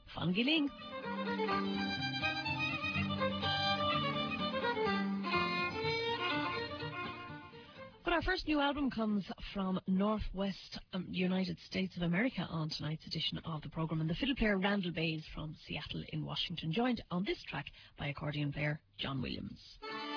Fangiling. But our first new album comes from Northwest United States of America on tonight's edition of the programme, and the fiddle player Randall Bays from Seattle in Washington, joined on this track by accordion player John Williams.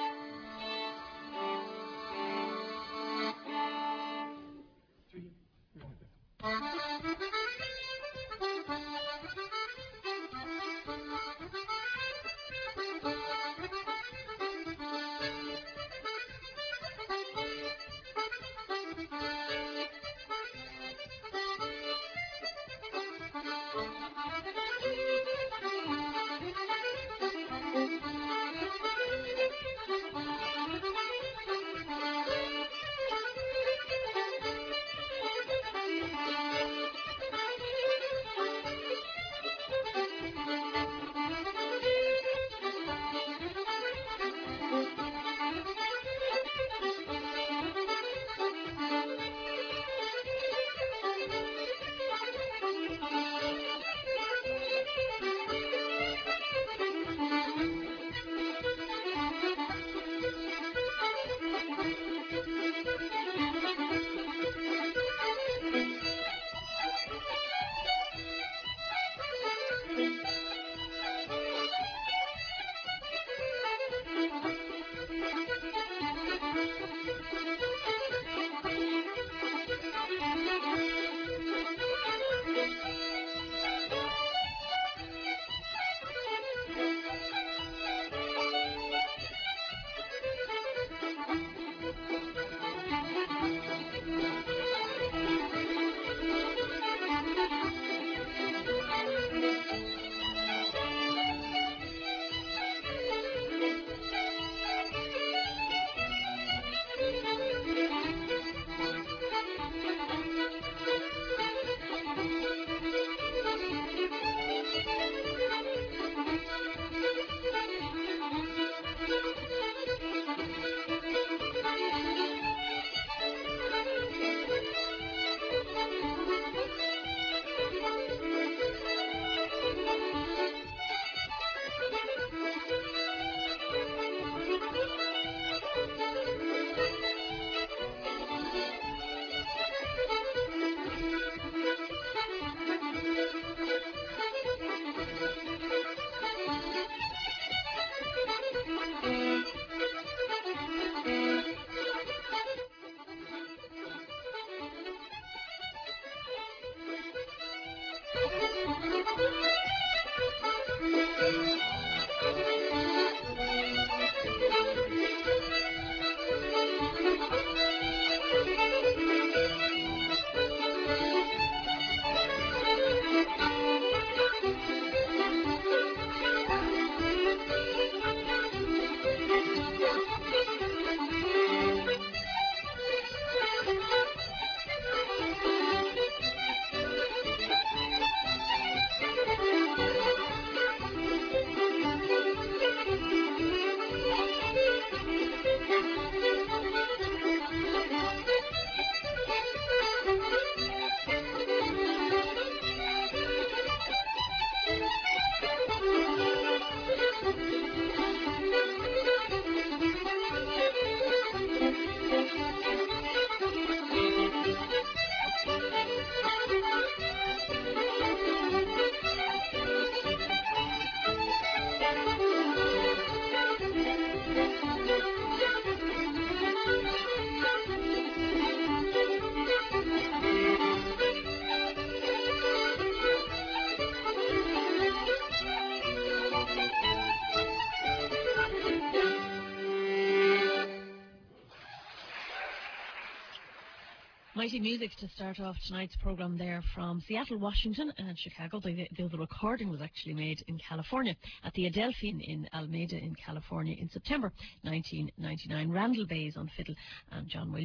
Mighty music to start off tonight's programme there from Seattle, Washington and Chicago. The recording was actually made in California at the Adelphi in Alameda in California in September 1999. Randall Bays on fiddle and John Williams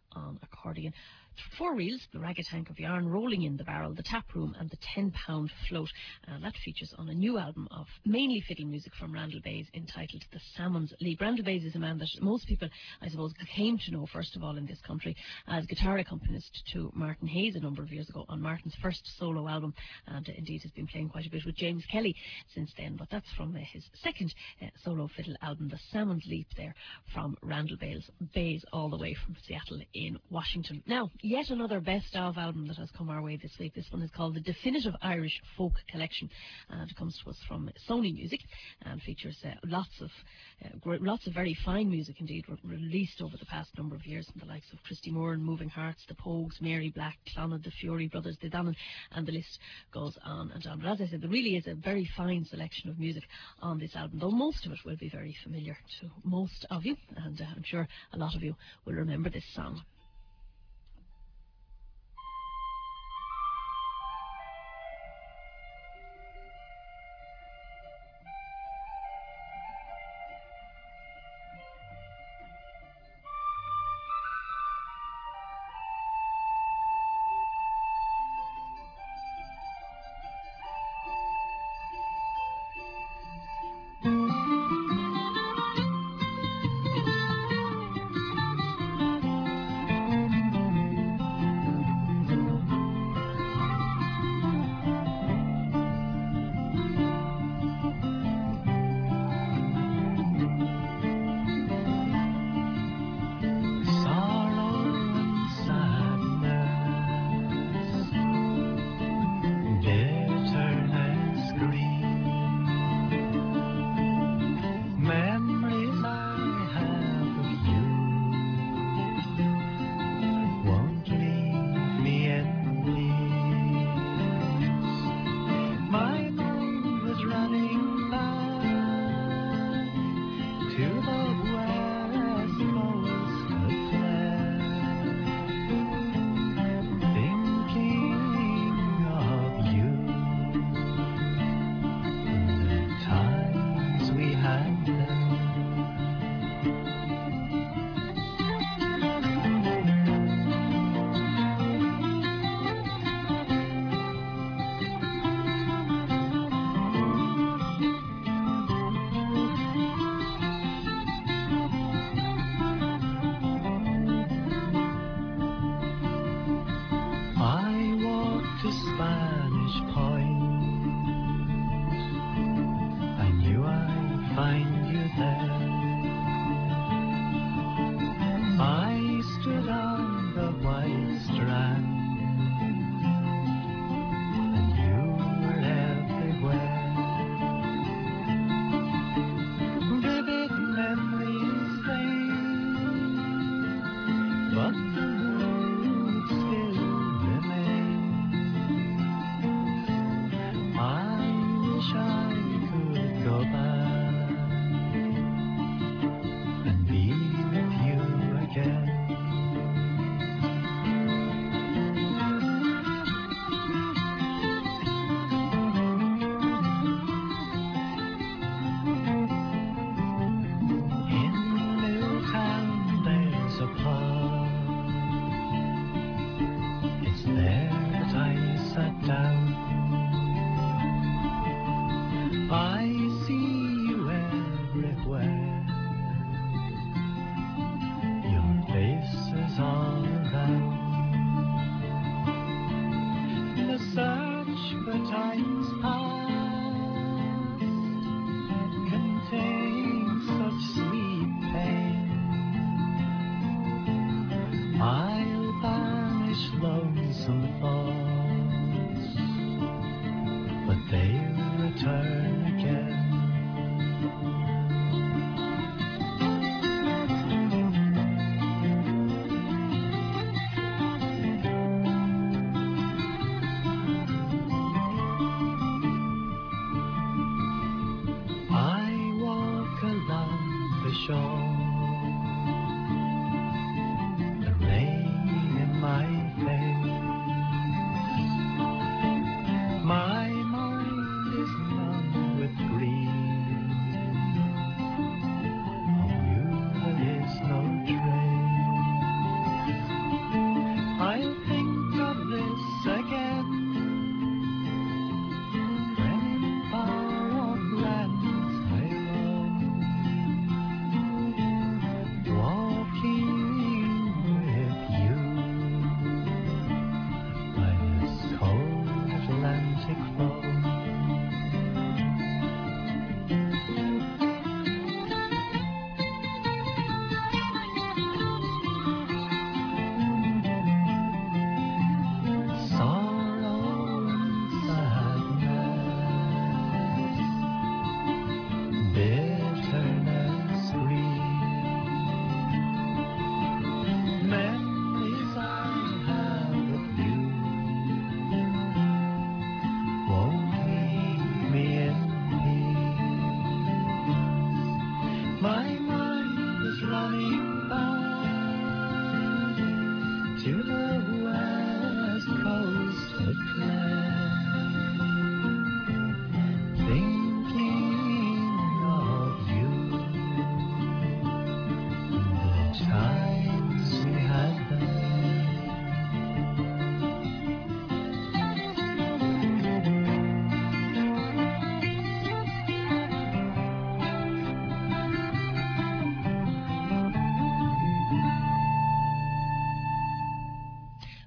on accordion. 4 reels, the ragged hank of yarn, rolling in the barrel, the tap room, and the 10-pound float. That features on a new album of mainly fiddle music from Randall Bays entitled The Salmon's Leap. Randall Bays is a man that most people, I suppose, came to know first of all in this country as guitar accompanist to Martin Hayes a number of years ago on Martin's first solo album, and indeed has been playing quite a bit with James Kelly since then. But that's from his second solo fiddle album, The Salmon's Leap, there from Randall Bays all the way from Seattle in Washington. Now, yet another best of album that has come our way this week. This one is called The Definitive Irish Folk Collection, and it comes to us from Sony Music and features lots of very fine music indeed, released over the past number of years from the likes of Christy Moore and Moving Hearts, The Pogues, Mary Black, Clonard, The Fury Brothers, The Dannon, and the list goes on and on. But as I said, there really is a very fine selection of music on this album, though most of it will be very familiar to most of you, and I'm sure a lot of you will remember this song.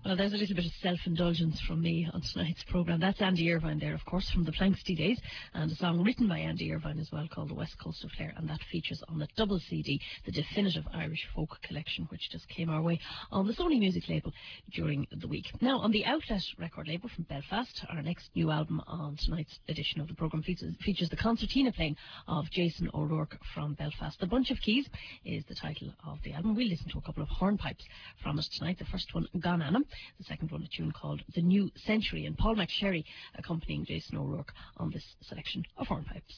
Well, there's a little bit of self-indulgence from me on tonight's programme. That's Andy Irvine there, of course, from the Planksty Days, and a song written by Andy Irvine as well called The West Coast of Clare, and that features on the double CD, the Definitive Irish Folk Collection, which just came our way on the Sony Music label during the week. Now, on the Outlet record label from Belfast, our next new album on tonight's edition of the programme features the concertina playing of Jason O'Rourke from Belfast. The Bunch of Keys is the title of the album. We'll listen to a couple of hornpipes from it tonight. The first one, Gan Anam. The second one, a tune called The New Century, and Paul McSherry accompanying Jason O'Rourke on this selection of hornpipes.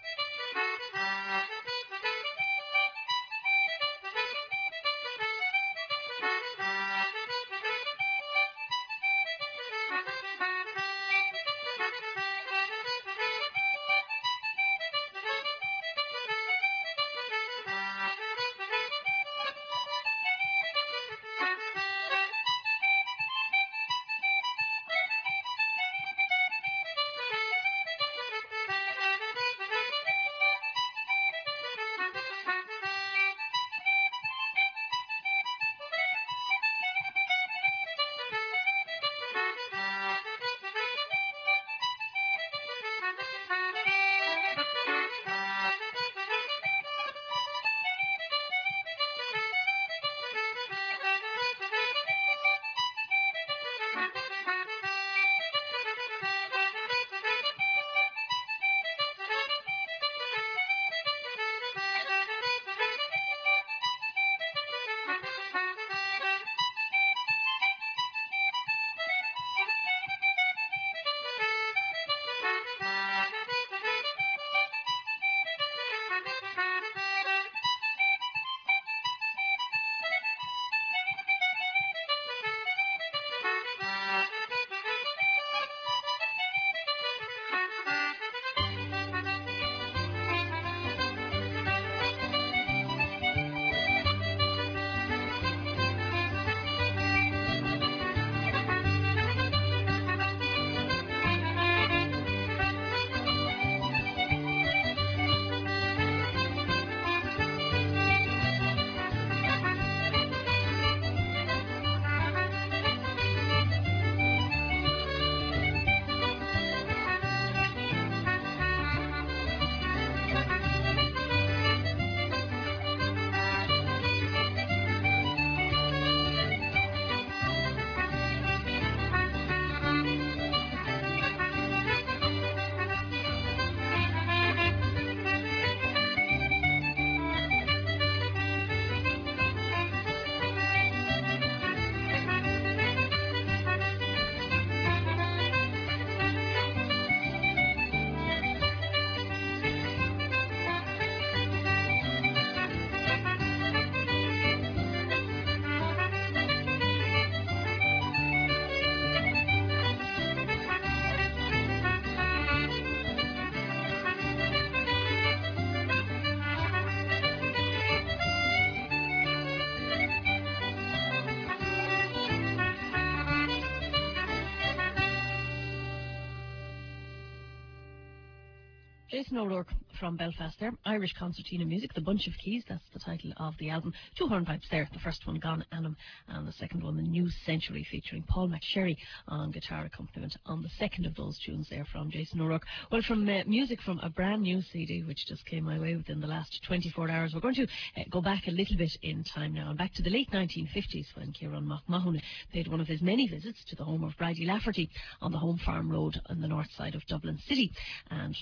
Jason O'Rourke from Belfast there. Irish concertina music, The Bunch of Keys, that's the title of the album. Two hornpipes there. The first one, Gan Anam, and the second one, The New Century, featuring Paul McSherry on guitar accompaniment on the second of those tunes there from Jason O'Rourke. Well, from music from a brand new CD, which just came my way within the last 24 hours, we're going to go back a little bit in time now, and back to the late 1950s when Kieran McMahon paid one of his many visits to the home of Bridie Lafferty on the Home Farm Road on the north side of Dublin City, and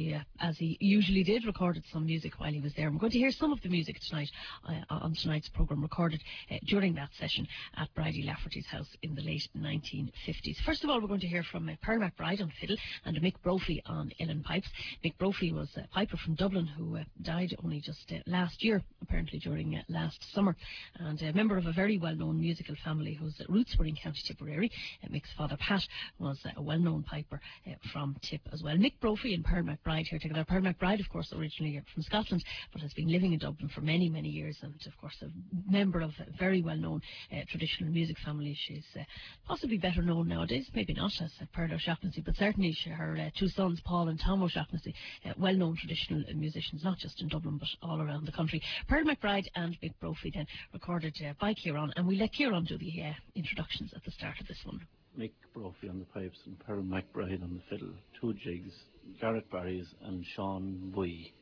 as he usually did, recorded some music while he was there. We're going to hear some of the music tonight on tonight's programme, recorded during that session at Bridie Lafferty's house in the late 1950s. First of all, we're going to hear from Pearl McBride on fiddle and Mick Brophy on uilleann pipes. Mick Brophy was a piper from Dublin who died only just last year, apparently during last summer, and a member of a very well-known musical family whose roots were in County Tipperary. Mick's father, Pat, was a well-known piper from Tip as well. Mick Brophy and Pearl McBride McBride here together. Pearl McBride, of course, originally from Scotland, but has been living in Dublin for many, many years, and of course a member of a very well-known traditional music family. She's possibly better known nowadays, maybe not as Pearl O'Shaughnessy, but certainly her two sons, Paul and Tom O'Shaughnessy, well-known traditional musicians, not just in Dublin but all around the country. Pearl McBride and Mick Brophy then recorded by Kieran, and we let Kieran do the introductions at the start of this one. Mick Brophy on the pipes and Pearl McBride on the fiddle, two jigs, Garrett Barry's and Sean Bui.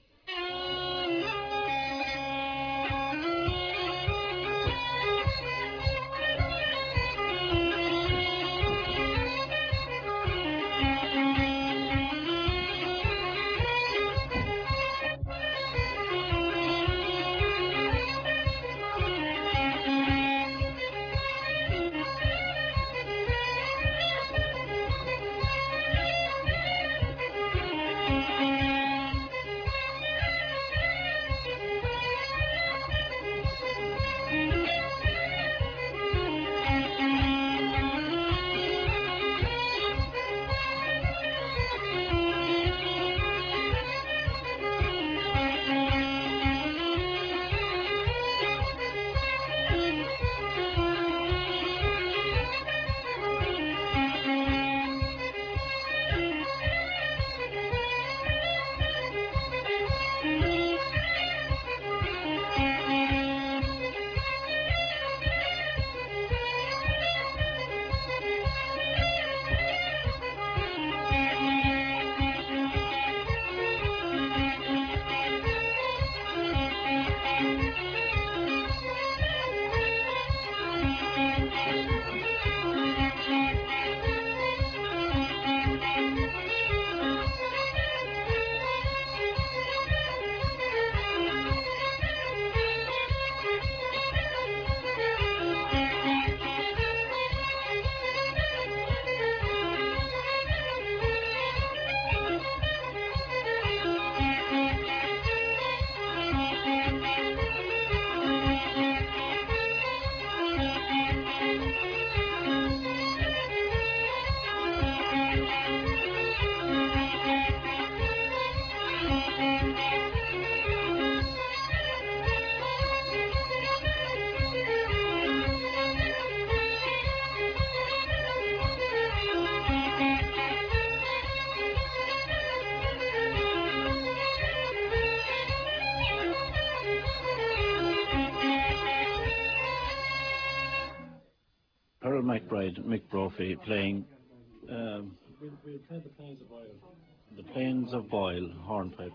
Pearl McBride, Mick Brophy playing We'll play the Plains of Boyle. the Plains of Boyle hornpipe.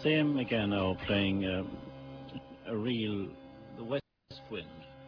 Same again now, playing a real, the West Wind.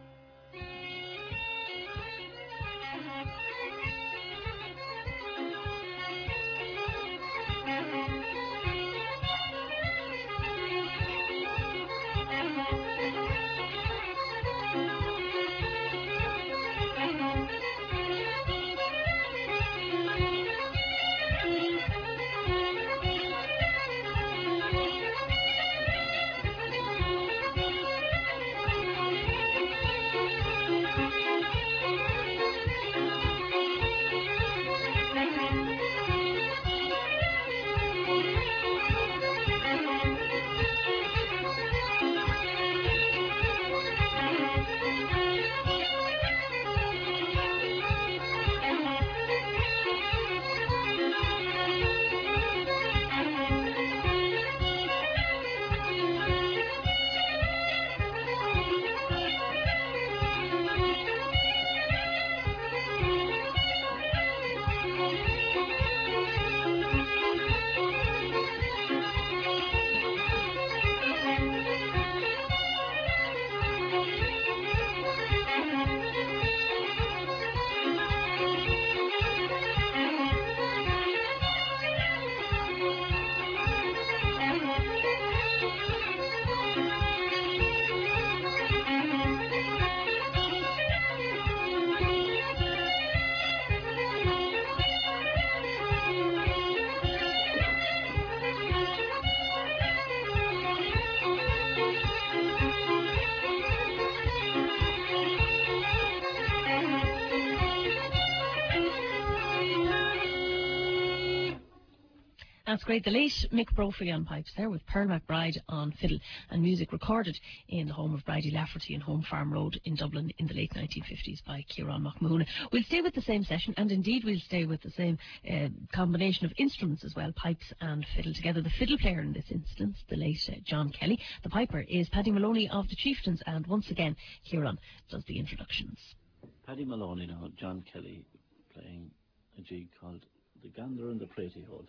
That's great. The late Mick Brophy on pipes there, with Pearl McBride on fiddle, and music recorded in the home of Bridie Lafferty in Home Farm Road in Dublin in the late 1950s by Kieran McMahon. We'll stay with the same session, and indeed we'll stay with the same combination of instruments as well, pipes and fiddle together. The fiddle player in this instance, the late John Kelly. The piper is Paddy Maloney of the Chieftains, and once again, Kieran does the introductions. Paddy Maloney now, John Kelly playing a jig called The Gander and the Pretty Hole.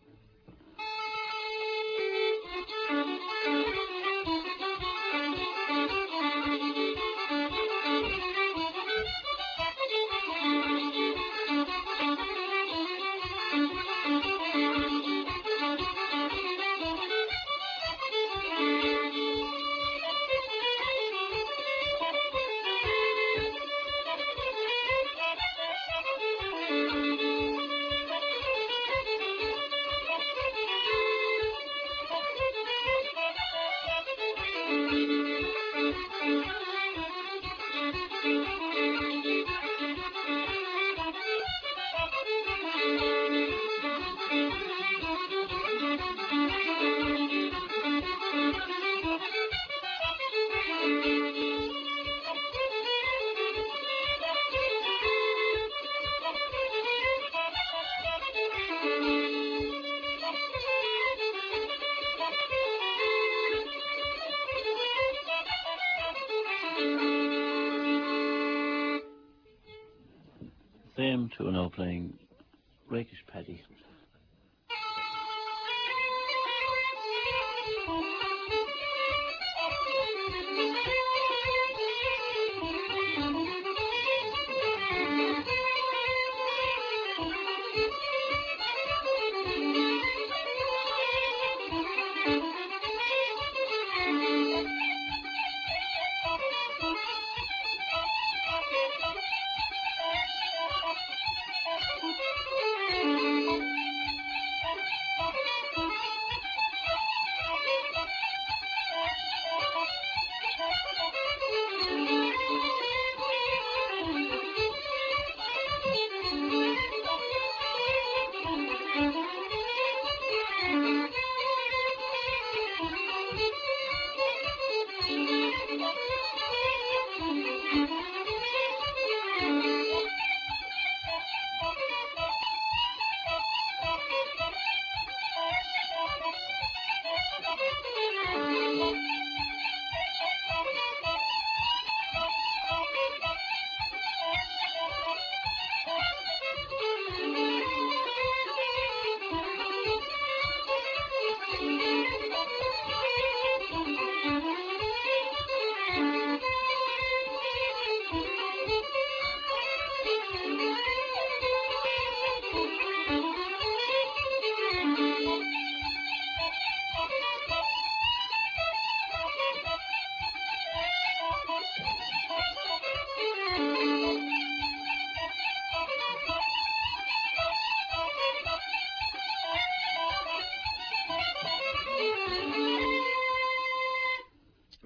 Same two now playing Rakish Paddy.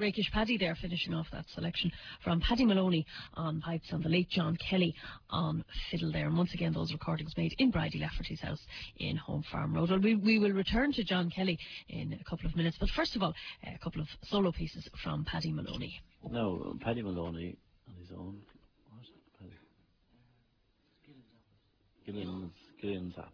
Rakish Paddy there, finishing off that selection from Paddy Maloney on pipes and the late John Kelly on fiddle there. And once again, those recordings made in Bridie Lafferty's house in Home Farm Road. Well, we will return to John Kelly in a couple of minutes, but first of all, a couple of solo pieces from Paddy Maloney. No, Paddy Maloney on his own. What's it? Gillian's Apples.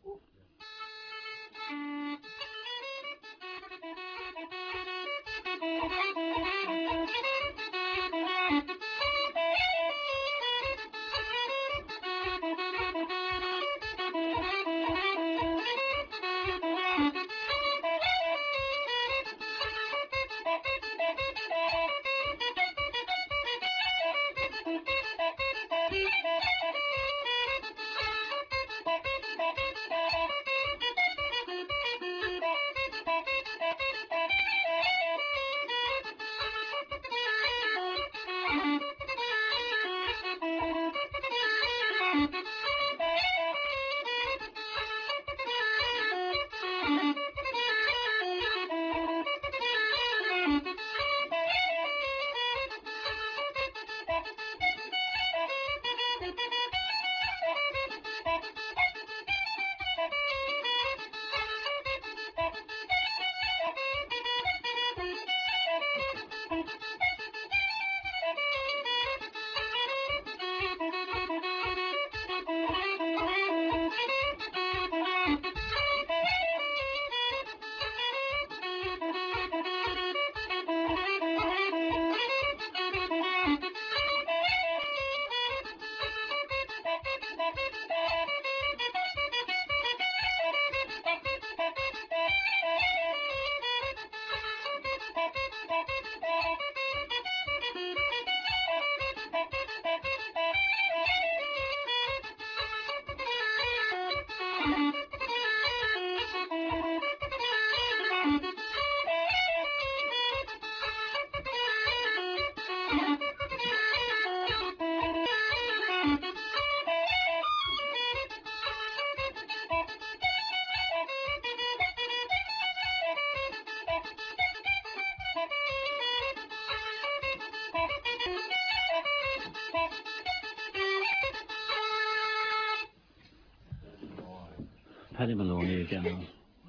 Paddy Maloney again.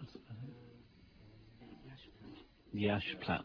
The Ash Plant.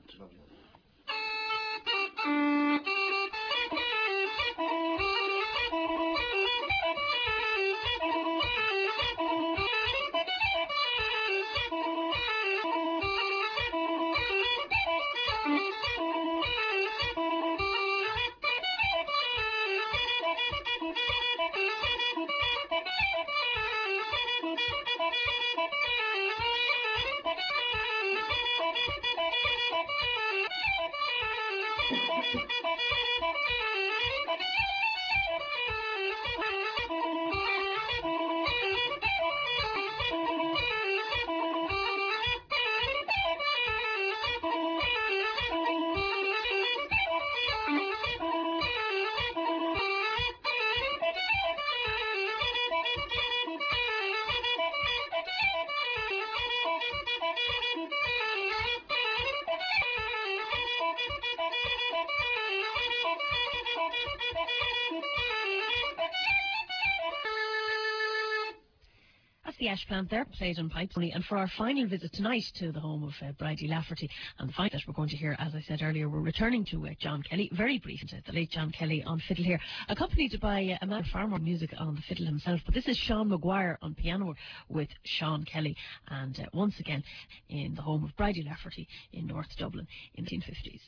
The Ash Plant there, played on pipes. And for our final visit tonight to the home of Bridie Lafferty, and the final that we're going to hear, as I said earlier, we're returning to John Kelly, very brief, the late John Kelly on fiddle here, accompanied by a man of far more music on the fiddle himself. But this is Sean Maguire on piano with Sean Kelly, and once again in the home of Bridie Lafferty in North Dublin in the 1950s.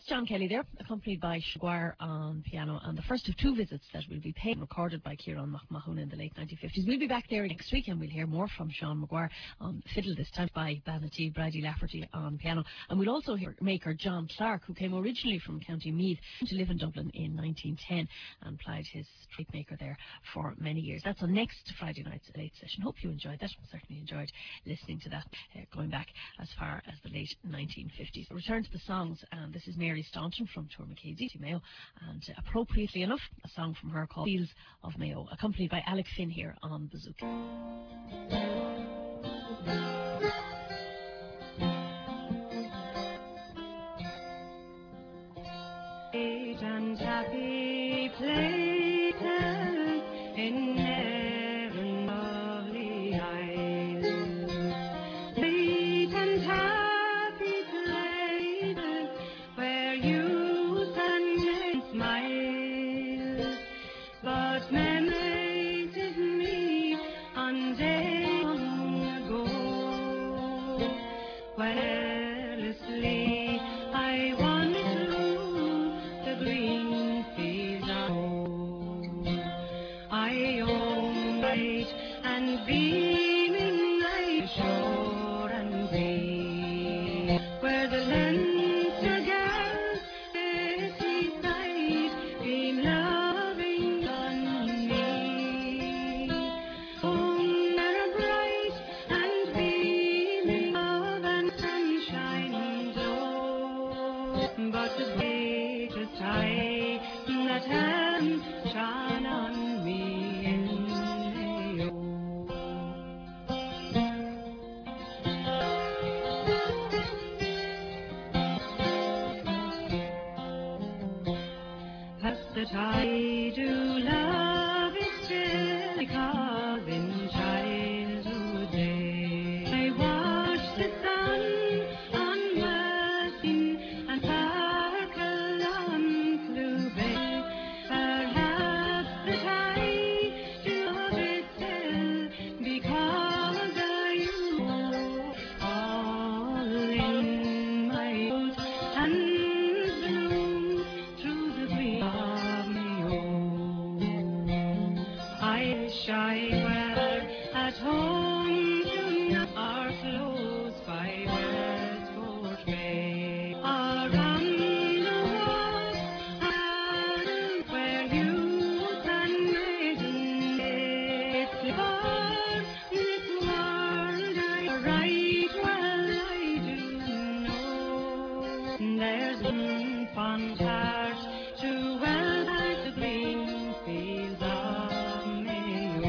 That's John Kelly there, accompanied by Maguire on piano, and the first of two visits that will be paid, recorded by Kieran McMahon in the late 1950s. We'll be back there next week, and we'll hear more from Sean Maguire on fiddle, this time by Banatee, Bridie Lafferty on piano. And we'll also hear maker John Clark, who came originally from County Meath to live in Dublin in 1910 and plied his treat maker there for many years. That's on next Friday night's late session. Hope you enjoyed that. Certainly enjoyed listening to that, going back as far as the late 1950s. Return to the songs, and this is Mary Staunton from Tour Mackenzie to Mayo, and appropriately enough, a song from her called Fields of Mayo, accompanied by Alec Finn here on bouzouki. And happy places in heaven, lovely isles. Sweet and happy places where youth and men smile. But memories of me on days long ago, when carelessly I wandered through the green fields of home. I own bright and beaming like shore and sea, where the Leinster girls at seaside beam loving on me. Home are bright and beaming, love and sunshine glow, but the greatest eye that heaven shone on me in Mayo. That's that I do love it still, because in childhood days I watched the sun on Mercy and sparkle on Blue Bay. Perhaps that I do love it still, because I all in my old hands bloom through the green of Mayo. I wish I were at home tonight, or close by Westport Bay, or on the walk where youth and maiden it's for this world I right well I do know. There's one fond heart to well at the green fields of Mayo.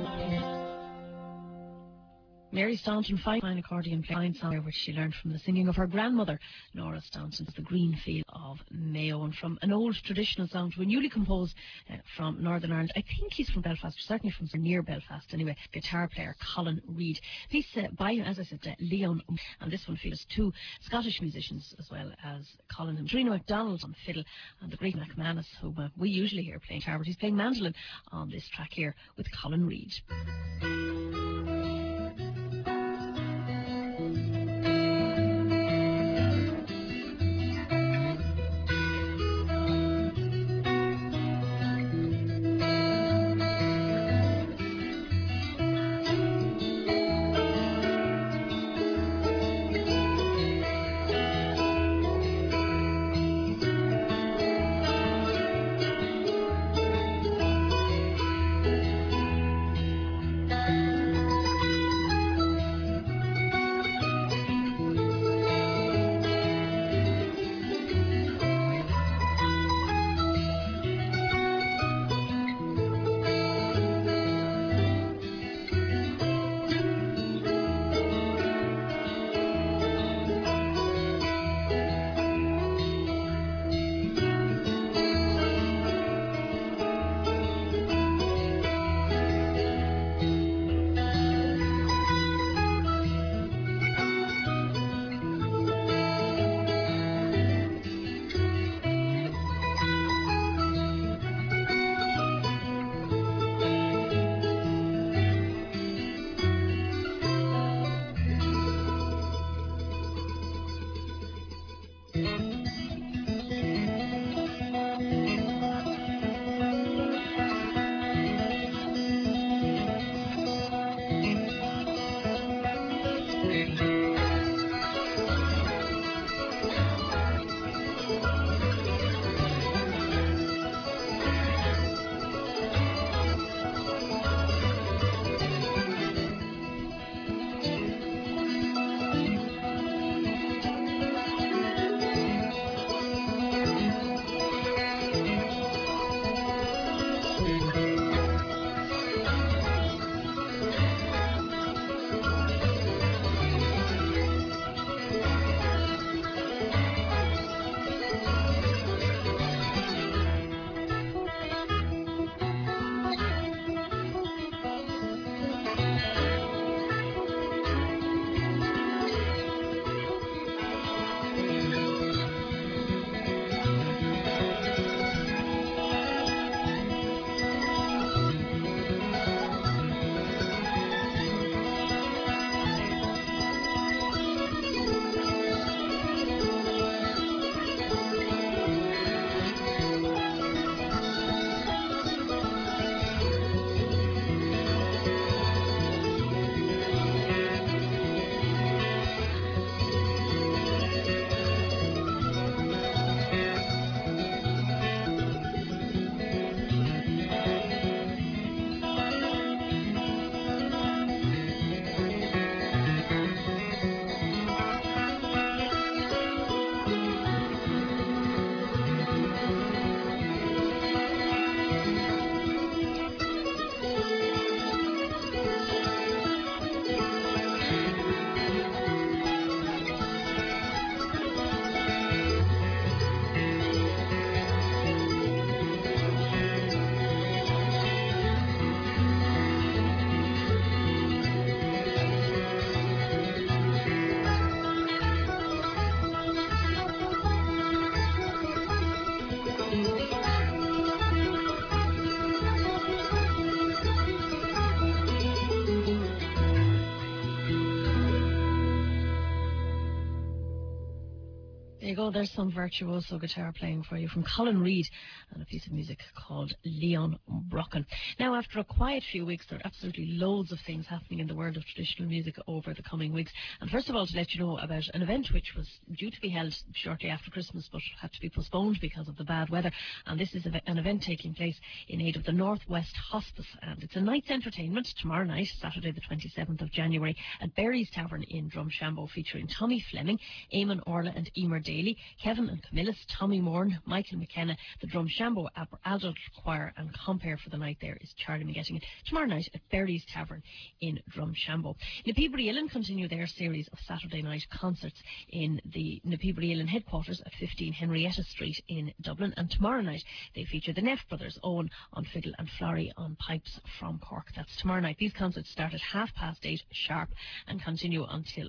Mary Staunton, fine accordion playing song which she learned from the singing of her grandmother, Nora Staunton, The Green Field of Mayo, and from an old traditional song to a newly composed from Northern Ireland. I think he's from Belfast, certainly from near Belfast anyway, guitar player Colin Reid. Piece by, as I said, Leon, and this one features two Scottish musicians as well as Colin and Trina MacDonald on fiddle, and the great McManus, who we usually hear playing guitar, but he's playing mandolin on this track here with Colin Reid. There you go, there's some virtuoso guitar playing for you from Colin Reid and a piece of music called Leon Brocken. Now, after a quiet few weeks, there are absolutely loads of things happening in the world of traditional music over the coming weeks. And first of all, to let you know about an event which was due to be held shortly after Christmas but had to be postponed because of the bad weather. And this is an event taking place in aid of the North West Hospice. And it's a night's entertainment tomorrow night, Saturday the 27th of January, at Berry's Tavern in Drumshanbo, featuring Tommy Fleming, Eamon Orla and Emer Daly, Kevin and Camillus, Tommy Moran, Michael McKenna, the Drumshanbo Adult Choir, and compere for the night there is Charlie McGetting. Tomorrow night at Berry's Tavern in Drumshanbo. Na Pibri Uillinn continue their series of Saturday night concerts in the Na Pibri Uillinn headquarters at 15 Henrietta Street in Dublin, and tomorrow night they feature the Neff Brothers, Owen on fiddle and Florrie on pipes from Cork. That's tomorrow night. These concerts start at 8:30 sharp and continue until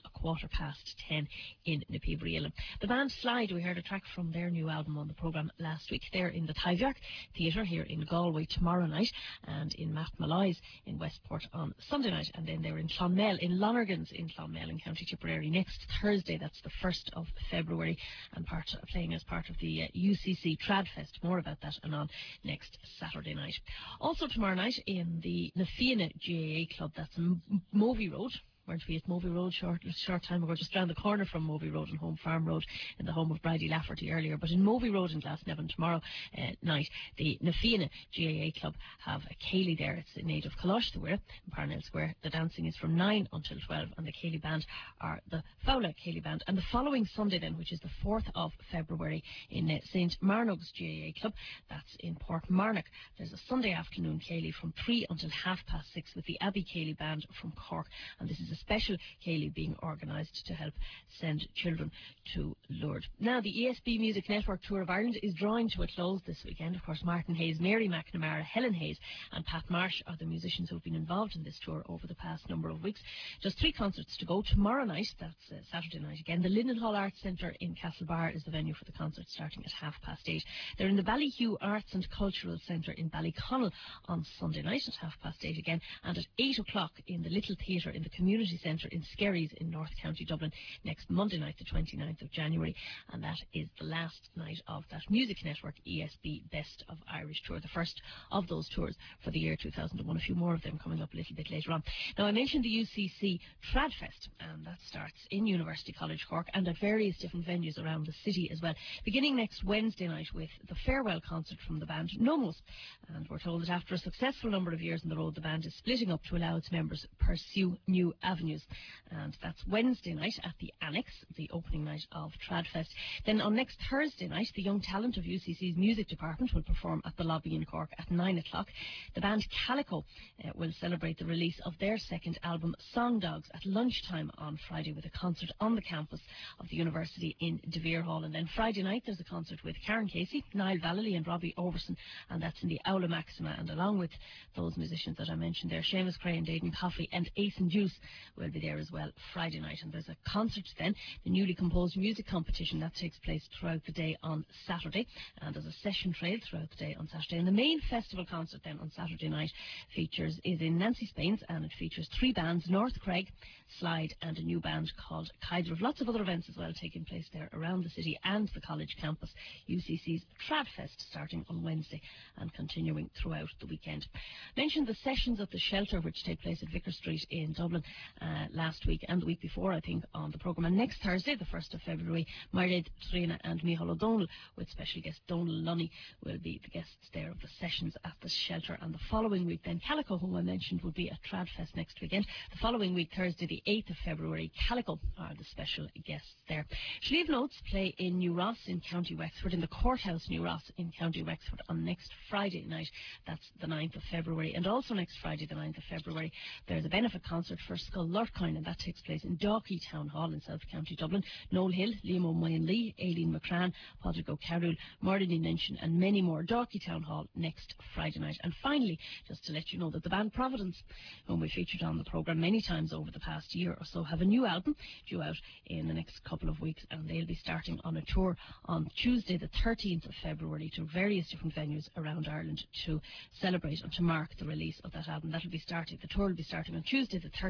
10:15 in Na Pibri Uillinn. The band Slide, we heard a track from their new album on the programme last week. They're in the Tyvjark Theatre here in Galway tomorrow night, and in Matt Malloy's in Westport on Sunday night, and then they're in Clonmel, in Lonergan's in Clonmel in County Tipperary next Thursday, that's the 1st of February, and playing as part of the UCC Tradfest. More about that and on next Saturday night. Also tomorrow night in the Na Fianna GAA Club, that's Movie Road. Weren't we at Movie Road short time ago, just round the corner from Movie Road and Home Farm Road in the home of Bridie Lafferty earlier. But in Movie Road in Glasnevin tomorrow night, the Na Fianna GAA Club have a Cayley there. It's in aid of Colosh the Weir in Parnell Square. The dancing is from 9 until 12, and the Cayley Band are the Fowler Cayley Band. And the following Sunday then, which is the 4th of February, in St Marnock's GAA Club, that's in Port Marnock, there's a Sunday afternoon Cayley from 3 until 6:30 with the Abbey Cayley Band from Cork. And this is a special Cayley being organised to help send children to Lourdes. Now, the ESB Music Network Tour of Ireland is drawing to a close this weekend. Of course, Martin Hayes, Mary McNamara, Helen Hayes and Pat Marsh are the musicians who have been involved in this tour over the past number of weeks. Just 3 concerts to go. Tomorrow night, that's Saturday night again, the Lindenhall Arts Centre in Castlebar is the venue for the concert, starting at 8:30. They're in the Ballyhue Arts and Cultural Centre in Ballyconnell on Sunday night at 8:30 again, and at 8 o'clock in the Little Theatre in the Community Centre in Skerries in North County Dublin next Monday night, the 29th of January, and that is the last night of that Music Network ESB Best of Irish Tour, the first of those tours for the year 2001. A few more of them coming up a little bit later on. Now, I mentioned the UCC Tradfest, and that starts in University College Cork and at various different venues around the city as well, beginning next Wednesday night with the farewell concert from the band Nomos. And we're told that after a successful number of years on the road, the band is splitting up to allow its members pursue new avenues, and that's Wednesday night at the Annex, the opening night of Tradfest. Then on next Thursday night, the young talent of UCC's music department will perform at the lobby in Cork at 9 o'clock. The band Calico will celebrate the release of their second album, Song Dogs, at lunchtime on Friday with a concert on the campus of the university in De Vere Hall. And then Friday night there's a concert with Karen Casey, Niall Vallely and Robbie Overson, and that's in the Aula Maxima. And along with those musicians that I mentioned there, Seamus Cray and Aidan Coffey and Ace and Juice will be there as well Friday night. And there's a concert then, the newly composed music competition, that takes place throughout the day on Saturday, and there's a session trail throughout the day on Saturday. And the main festival concert then on Saturday night is in Nancy Spain's, and it features 3 bands, North Craig, Slide and a new band called Kydrov. Lots of other events as well taking place there around the city and the college campus. UCC's Tradfest starting on Wednesday and continuing throughout the weekend. Mentioned the sessions at the Shelter, which take place at Vicar Street in Dublin last week and the week before, I think, on the programme. And next Thursday, the 1st of February, Mairead Trina and Micheál O'Donnell with special guest Donal Lunny will be the guests there of the sessions at the Shelter. And the following week then, Calico, whom I mentioned, will be at Tradfest next weekend. The following week, Thursday the 8th of February, Calico are the special guests there. Slieve Notes play in New Ross in County Wexford, in the Courthouse New Ross in County Wexford on next Friday night. That's the 9th of February. And also next Friday, the 9th of February, there's a benefit concert for Skull Lurtcoin, and that takes place in Dalkey Town Hall in South County Dublin. Noel Hill, Liam O'Mayan Lee, Aileen McCran, Padraig O'Carroll, Marlene Nension and many more. Dalkey Town Hall next Friday night. And finally, just to let you know that the band Providence, whom we featured on the programme many times over the past year or so, have a new album due out in the next couple of weeks, and they'll be starting on a tour on Tuesday the 13th of February to various different venues around Ireland to celebrate and to mark the release of that album. The tour will be starting on Tuesday the 13th of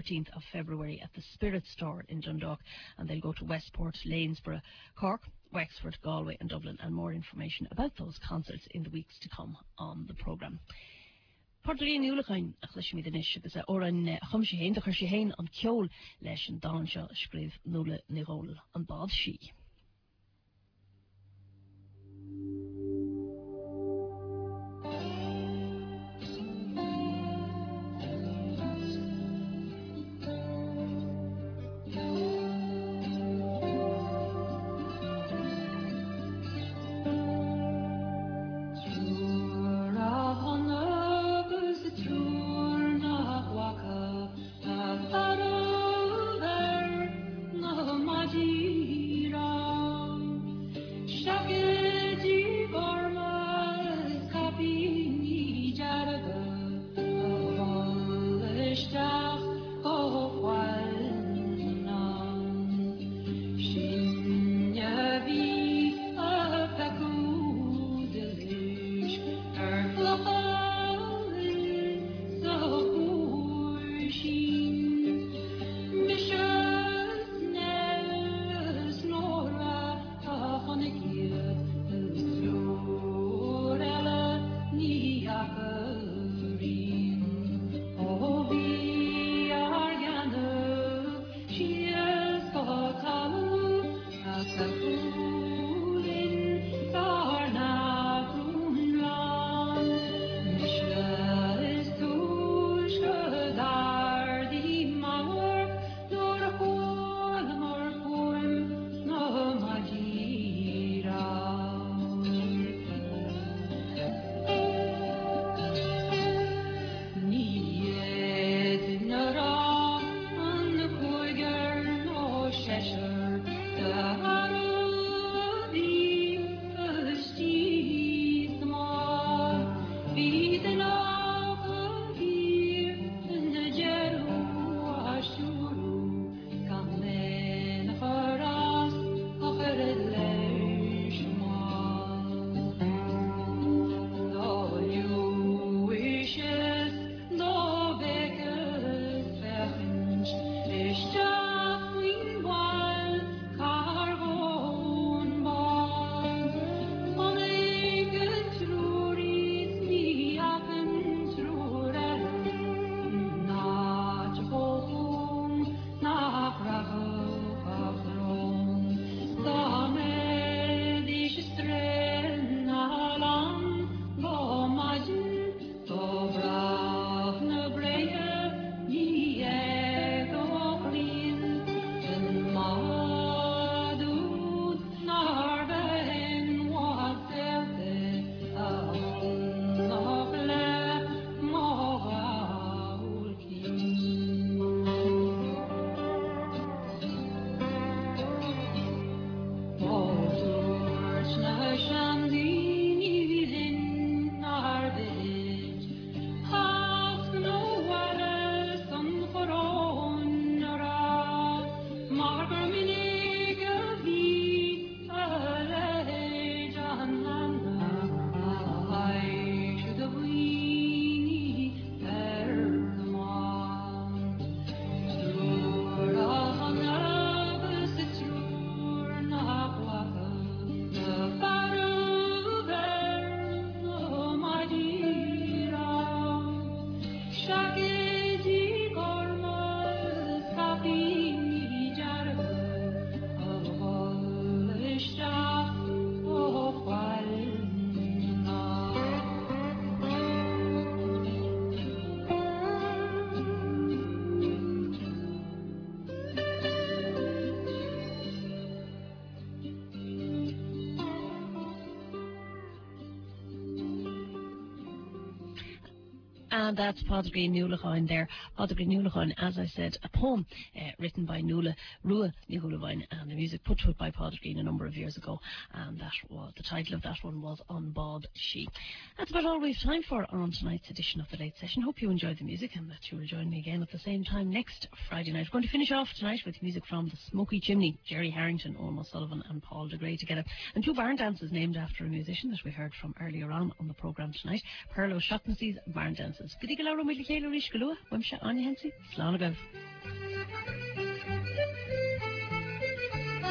of February at the Spirit Store in Dundalk, and they'll go to Westport, Lanesborough, Cork, Wexford, Galway and Dublin, and more information about those concerts in the weeks to come on the programme. Portlaíon Ualachain a chluisiimi den is agus oran chumse héin de chuirse héin an ceol leis an dáin seo scríb Nuala ní Ghóil an bád sí. And that's Pádraig Ní Ualachain there. Pádraig Ní Ualachain, as I said, a poem written by Nuala Rua Ní Ghóil, and the music put to it by Pádraig a number of years ago. And that was the title of that one was On Bod She. That's about all we have time for on tonight's edition of the Late Session. Hope you enjoyed the music and that you will join me again at the same time next Friday night. We're going to finish off tonight with music from The Smoky Chimney, Jerry Harrington, Ormo Sullivan and Paul de Grey together. And two barn dances named after a musician that we heard from earlier on the programme tonight. Perlo Shotnessie's Barn Dances. Good evening, Laura Millicale, Rish Galua, Wimsha, Anya Hensi, Slán agaibh.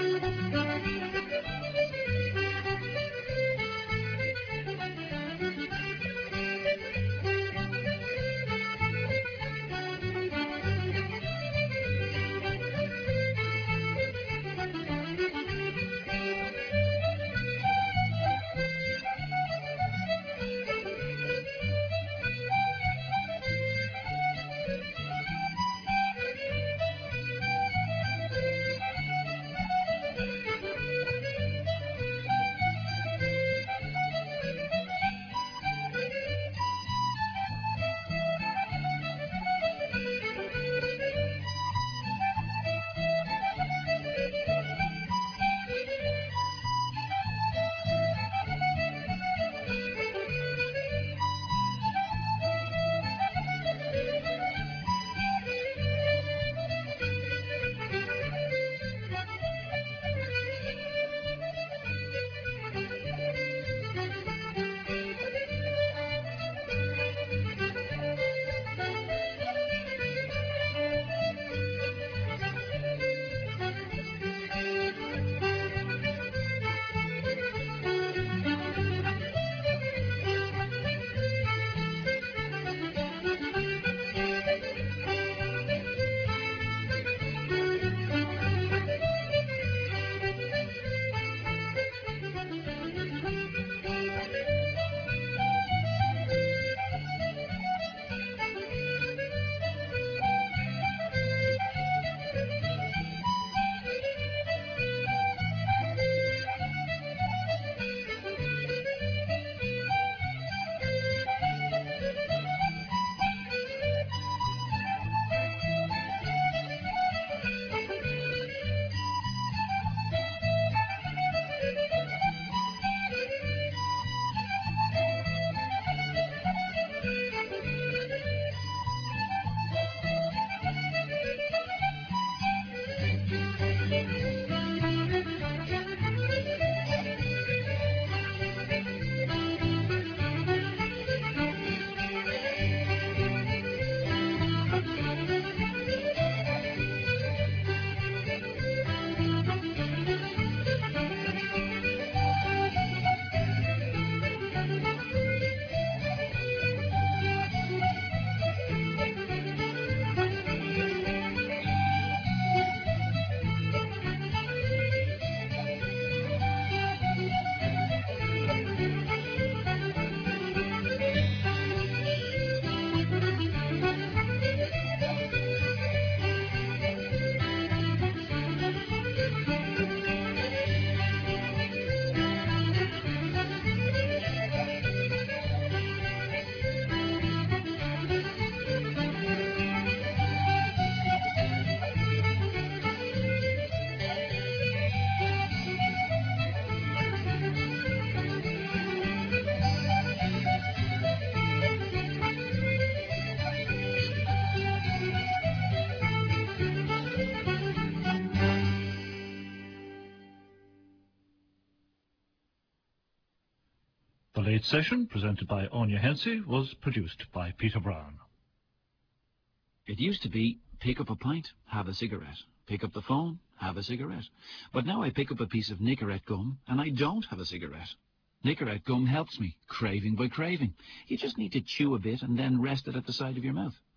The Late Session, presented by Anya Hensey, was produced by Peter Brown. It used to be, pick up a pint, have a cigarette. Pick up the phone, have a cigarette. But now I pick up a piece of Nicorette gum and I don't have a cigarette. Nicorette gum helps me, craving by craving. You just need to chew a bit and then rest it at the side of your mouth.